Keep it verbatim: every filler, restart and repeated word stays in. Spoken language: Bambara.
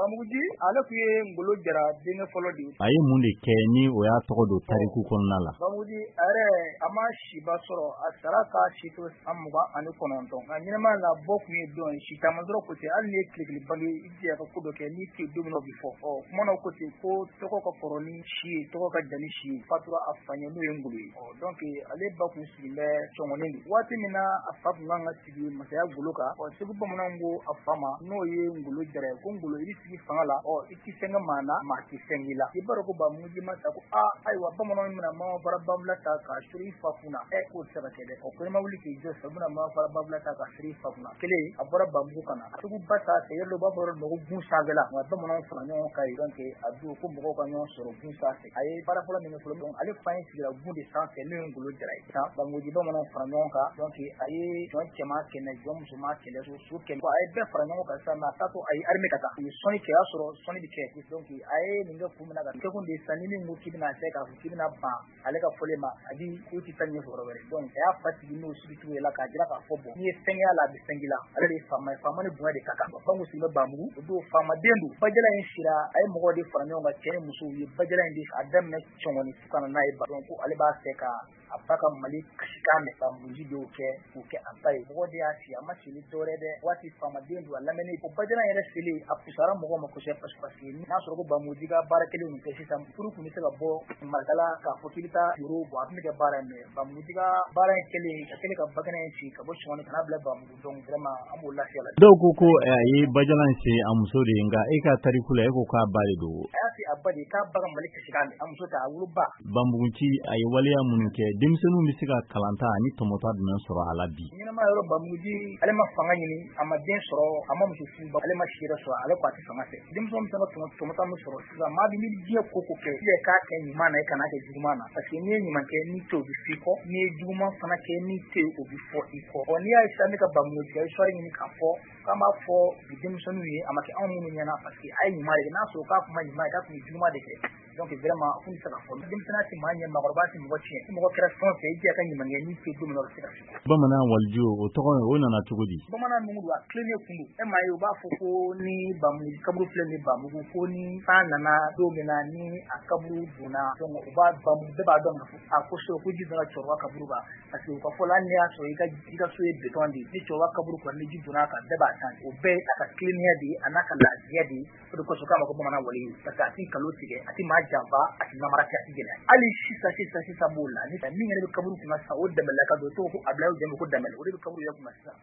Bamuji ale tun ye Ngolo Jara denkɛ fɔlɔ de ye. A ye mun de kɛ ni o y'a tɔgɔ don tariku kɔnɔna la? Bamuji a yɛrɛ a ma siba sɔrɔ a sara ka si to san mugan ani kɔnɔntɔn nka ɲɛnama la bɔ tun ye dɔn si caman dɔrɔn ko ten hali ni ye tile bange i jija ka ko dɔ kɛ ni tile don bi fɔ ɔ kumana ko ten ko tɔgɔ ka kɔrɔ ni si ye tɔgɔ ka jan ni si ye fatura a fa ɲɛ n'o ye Ngolo ye ɔ donc ale ba kun sigilen bɛ Cɔngɔnin de waati min na a fa tun kan ka sigi masaya golo kan ɔ Segu bamananw ko a fa ma n'o ye Ngolo Jara ye ko Ngolo i bɛ sigi fanga la ɔ i tɛ fɛn kɛ maa na maa tɛ fɛn k'i la i b'a dɔn ko Bamuji ma ta ko aa ayiwa bamananw bɛna maa fara banfula ta ka siri i fa kunna ɛ k'o tɛ se ka kɛ dɛ ɔ ko ne ma wuli k'i jɔ sa u bɛna maa fara banfula ta ka siri i fa kunna kelen a bɔra Bamugu kana Segu ba ta fɛ yɔrɔ dɔ b'a fɔ nɔgɔ gun sanfɛla nka bamananw fara ɲɔgɔn kan ye donc a don ko mɔgɔw ka ɲɔgɔn sɔrɔ gun sanfɛ a ye baara fɔlɔ min kɛ fɔlɔ donc ale fa in sigira gun de sanfɛ n'o ye Ngolo Jara ye sisan Bamuji bamananw fara ɲɔgɔn kan donc a ye jɔn cɛman kɛmɛ jɔn musoman kɛmɛ so su kɛmɛ a ye bɛɛ fara ɲɔgɔn kan sisan a taa to a ye armée ka taa u ye sɔnni kɛ o y'a sɔrɔ sɔnni bɛ kɛ donc a ye nin kɛ kun min na ka kɛ kun de sisan ni min ko k'i bɛna kɛ k'a fɔ k'i bɛna ban ale ka fɔlen ma a di k'u tɛ taa ɲɛfɛ yɔrɔ wɛrɛ donc a y'a fa sigi n'o sigicogo ye la k'a jira k'a fɔ bon n'i ye fɛn kɛ a la a bɛ fɛn k'i la ale de ye faama ye faama ni bonya de ka kan Bangu sigilen bɛ Bamugu o don faamaden don Bajala in sira a ye mɔgɔw de fara ɲɔgɔn kan cɛ ni musow ye Bajala in de a daminɛ Cɔngɔnin fo ka na n'a ye donc ko ale b'a fɛ ka a ba ka Mali kasikan mɛn Bamuji de y'o kɛ k'o kɛ a ba ye mɔgɔ de y'a si a ma sili dɔwɛrɛ dɛ waati faamaden don a lamɛnni o Bajala yɛrɛ selen a pusara mɔgɔw ma kosɛbɛ parce que n'a sɔrɔ ko Bamuji ka baara kelen min kɛ sisan furu tun bɛ se ka bɔ Marikala k'a fɔ k'i bɛ taa bureau bon a tun bɛ kɛ baara in mais Bamuji ka baara in kɛlen ka kɛlen ka Bakɛnɛ in ci ka bɔ Cɔngɔnin ka n'a bila Bamugu donc vraiment an b'o lafiya la. Dɔw ko ko a ye Bajala in se a muso de ye nka e ka tariku la e ko k'a ba de don. A y'a se a ba de k'a ba ka Mali kasikan mɛn a muso tɛ a woloba. Banbugunci a ye waleya minnu kɛ denmisɛnninw bɛ se ka kalanta ani tɔmɔta jumɛn sɔrɔ a la bi. Ɲɛnama yɔrɔ Bamuji ale ma fanga ɲini a ma den sɔrɔ a ma muso furu ale ma si yɛrɛ sɔrɔ ale ko a tɛ fanga fɛ denmisɛnw bɛ se ka tɔmɔta min sɔrɔ sisan maa bɛ ni diɲɛ ko ko kɛ i yɛrɛ k'a kɛ ɲuman na i kana kɛ juguman na parce que n'i ye ɲuman kɛ n'i tɛ o bɛ f'i kɔ n'i ye juguman fana kɛ n'i tɛ o bɛ fɔ i kɔ ɔ n'i y'a ye sisan ne ka Bamuji ka histoire ɲini k'a fɔ k'an b'a fɔ bi denmisɛnninw ye a ma kɛ anw minnu ɲɛna parce que a ye ɲuman de kɛ n'a sɔrɔ k'a kuma ɲuman ye k'a tun ye juguman de kɛ donc vraiment kun bɛ se ka fɔ denmisɛnninya tɛ maa ɲɛ maakɔrɔba tɛ mɔgɔ tiɲɛ ni mɔgɔ kɛra fɛn o fɛn i jija ka ɲuman kɛ n'i tɛ don min na o bɛ se ka f'i kɔ. Bamanan waliju o tɔgɔ o nana cogo di? Bamanan numu don a tilennen kun don e maa ye u b'a fɔ ko ni Bamuji kaburu filɛ ni Bamugu ko ni san nana don min na ni a kaburu donna donc u b'a Bamugu bɛɛ b'a dɔn ka fɔ a ko so ko ji donna cɛkɔrɔba kaburu kan parce que u ka fɔ la hali n'i y'a sɔrɔ i ka i ka so ye béton de ye ni cɛkɔrɔba kaburu kɔnɔ ni ji donna kan bɛɛ b'a san o bɛɛ a ka tilennenya de ye a n'a ka laadiya de ye o de kosɔn k'a ma ko bamanan wale parce que a tɛ nkalon tigɛ a tɛ maa janfa a tɛ namara kɛ a tɛ gɛlɛya hali sisan sisan sisan b'o la ni min yɛrɛ bɛ kaburu kunna sisan o Danbɛlɛlaka don o tɔgɔ ko Abilaye Jalo ko Danbɛlɛ o de bɛ kaburu yɛrɛ kunna sisan.